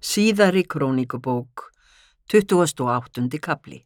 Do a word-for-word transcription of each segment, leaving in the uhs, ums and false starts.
Síðari króníkubók, tuttugasti og áttundi kafli.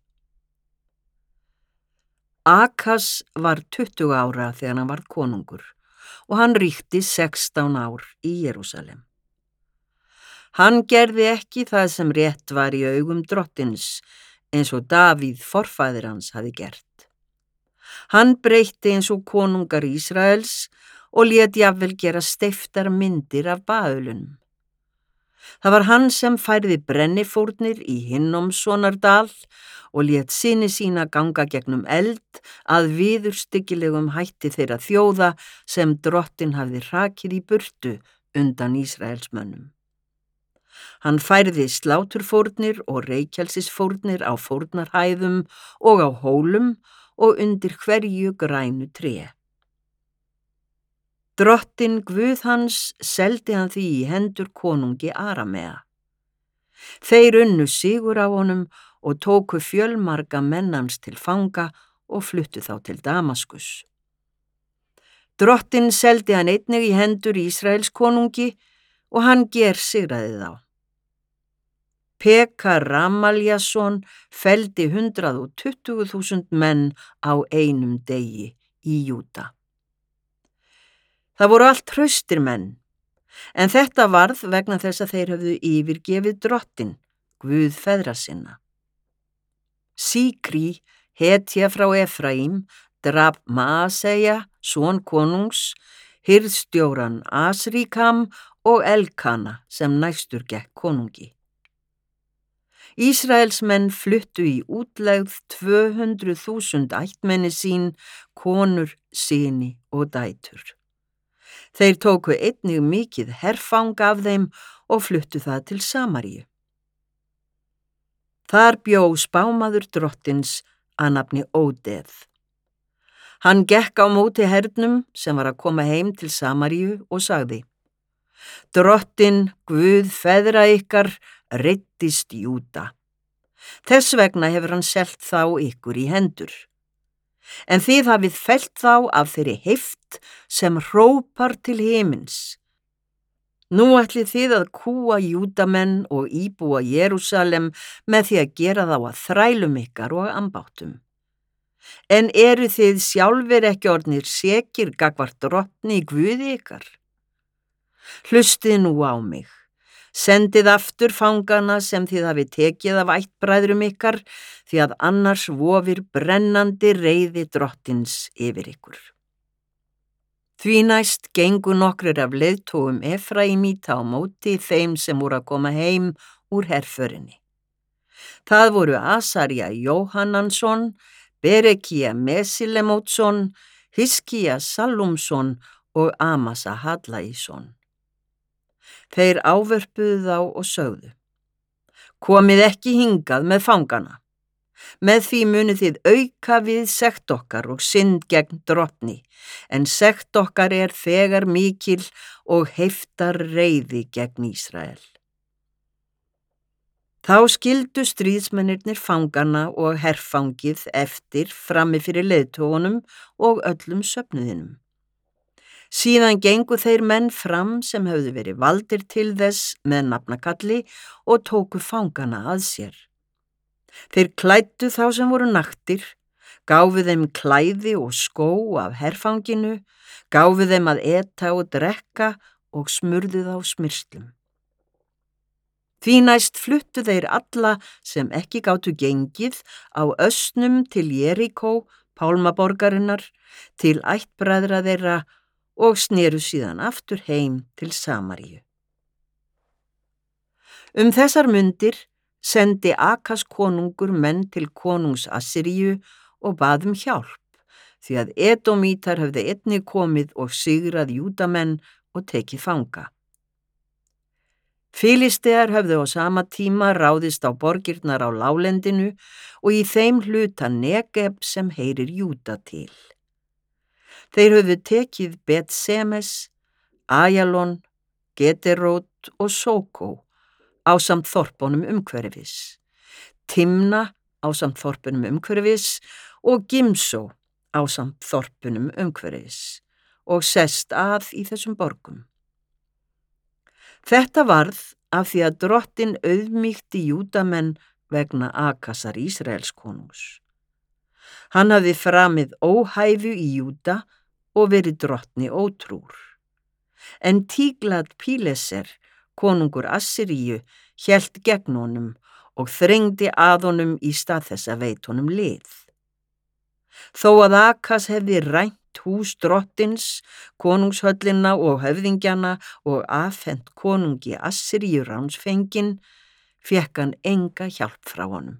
Akas var tuttugu ára þegar hann varð konungur og hann ríkti sextán ár í Jerúsalem. Hann gerði ekki það sem rétt var í augum drottins, eins og Davíð forfaðir hans hafði gert. Hann breytti eins og konungar Ísraels og lét jafnvel gera steyptar myndir af Baölunum. Það var hann sem færði brennifórnir í Hinnomssonardal og lét syni sína ganga gegnum eld að viðurstyggilegum hætti þeirra þjóða sem drottinn hafði hrakið í burtu undan Ísraelsmönnum. Hann færði sláturfórnir og reykjelsisfórnir á fórnarhæðum og á hólum og undir hverju grænu tré. Drottinn Guð hans seldi hann því í hendur konungi Aramea. Þeir unnu sigur á honum og tóku fjölmarga menn hans til fanga og fluttu þá til Damaskus. Drottinn seldi hann einnig í hendur Ísraels konungi og hann gersigraði þá. Pekar Ramaljason felldi hundrað og tuttugu þúsund menn á einum degi í Júda. Það voru allt hraustir menn, en þetta varð vegna þess að þeir höfðu yfirgefið drottinn, Guð feðra sinna. Síkrí, hetja frá Efraím, drap Maaseja, son konungs, hirðstjóran Asríkam og Elkana sem næstur gekk konungi. Ísraelsmenn fluttu í útlegð tvö hundruð þúsund ættmenni sín, konur, syni og dætur. Þeir tóku einnig mikið herfang af þeim og fluttu það til Samaríu. Þar bjó spámaður drottins að nafni Ódeð. Hann gekk á móti hernum sem var að koma heim til Samaríu og sagði: Drottinn, Guð feðra ykkar, reiddist Júda. Þess vegna hefur hann selt þá ykkur í hendur. En þið hafið fellt þá af þeirri heift sem hrópar til himins. Nú ætlið þið að kúga Júdamenn og íbúa Jerúsalem með því að gera þá að þrælum ykkar og ambáttum. En eru þið sjálfir ekki orðnir sekir gagnvart drottni Guði ykkar? Hlustið nú á mig. Sendið aftur fangana sem þið hafið tekið af ættbræðrum ykkar, því að annars vofir brennandi reiði drottins yfir ykkur. Því næst gengu nokkrir af leiðtogum Efraímíta á móti þeim sem voru að koma heim úr herförinni. Það voru Asarja Jóhannansson, Berekía Mesilemótsson, Hiskía Sallúmsson og Amasa Hadlaísson. Þeir ávörpuðu þá og sögðu: Komið ekki hingað með fangana. Með því munið þið auka við sekt okkar og synd gegn drottni, en sekt okkar er þegar mikil og heiftar reiði gegn Ísrael. Þá skildu stríðsmennirnir fangana og herfangið eftir frammi fyrir leiðtogunum og öllum söfnuðinum. Síðan gengu þeir menn fram sem höfðu verið valdir til þess með nafnakalli og tóku fangana að sér. Þeir klæddu þá sem voru naktir, gáfu þeim klæði og skó af herfanginu, gáfu þeim að eta og drekka og smurðu þá smyrslum. Því næst fluttu þeir alla sem ekki gátu gengið á ösnum til Jeríkó, pálmaborgarinnar, til ættbræðra þeirra og sneru síðan aftur heim til Samaríu. Um þessar mundir sendi Akas konungur menn til konungs Assiríu og bað um hjálp, því að Edómítar höfðu einnig komið og sigrað Júdamenn og tekið fanga. Filistear höfðu á sama tíma ráðist á borgirnar á láglendinu og í þeim hluta Negeb sem heyrir Júda til. Þeir höfðu tekið Bet-Semes, Ajalon, Gederót og Sókó ásamt þorpunum umhverfis, Timna ásamt þorpunum umhverfis og Gimsó ásamt þorpunum umhverfis og sest að í þessum borgum. Þetta varð af því að drottinn auðmýkti Júdamenn vegna Akasar Ísraelskonungs. Hann hafði framið óhæfu í Júda og verið drottni ótrúr. En Tíglat-Píleser, konungur Assiríu, hélt gegn honum og þrengdi að honum í stað þess að veit honum lið. Þó að Akas hefði rænt hús drottins, konungshöllina og höfðingjana og afhent konungi Assiríu ránsfenginn, fékk hann enga hjálp frá honum.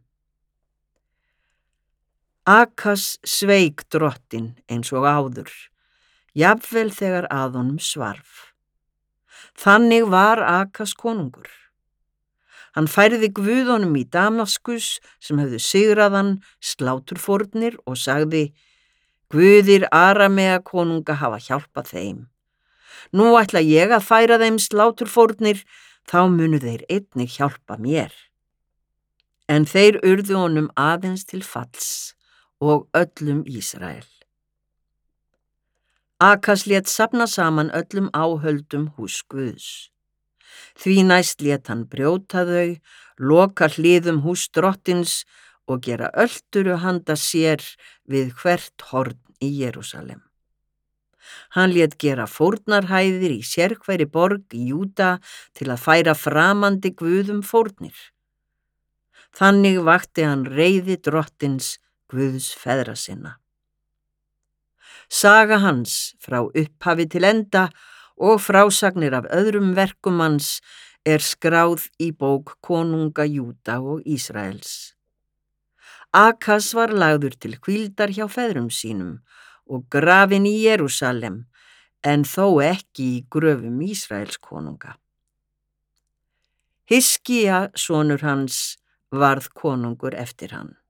Akas sveik drottinn eins og áður, jafnvel þegar að honum svarf. Þannig var Akas konungur. Hann færði guðunum í Damaskus sem höfðu sigrað hann sláturfórnir og sagði: Guðir Aramea konunga hafa hjálpað þeim. Nú ætla ég að færa þeim sláturfórnir, þá munu þeir einnig hjálpa mér. En þeir urðu honum aðeins til falls og öllum Ísrael. Akas lét safna saman öllum áhöldum hús Guðs. Því næst lét hann brjóta þau, loka hliðum hús drottins og gera ölturu handa sér við hvert horn í Jerúsalem. Hann lét gera fórnarhæðir í sérhverri borg í Júda til að færa framandi guðum fórnir. Þannig vakti hann reiði drottins Guðs feðra sinna. Saga hans frá upphafi til enda og frásagnir af öðrum verkum hans er skráð í bók konunga Júda og Ísraels. Akas var lagður til hvíldar hjá feðrum sínum og grafinn í Jerúsalem, en þó ekki í gröfum Ísraels konunga. Hiskía, sonur hans, varð konungur eftir hann.